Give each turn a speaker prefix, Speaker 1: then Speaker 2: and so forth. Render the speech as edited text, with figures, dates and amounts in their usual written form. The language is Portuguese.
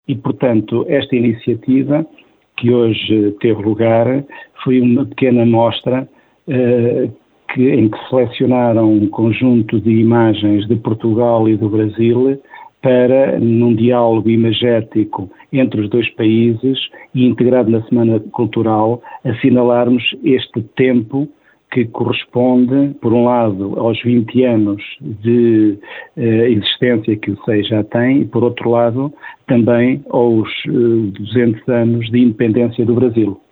Speaker 1: E, portanto, esta iniciativa que hoje teve lugar foi uma pequena mostra em que selecionaram um conjunto de imagens de Portugal e do Brasil para, num diálogo imagético entre os dois países e integrado na Semana Cultural, assinalarmos este tempo que corresponde, por um lado, aos 20 anos de existência que o SEI já tem e, por outro lado, também aos 200 anos de independência do Brasil.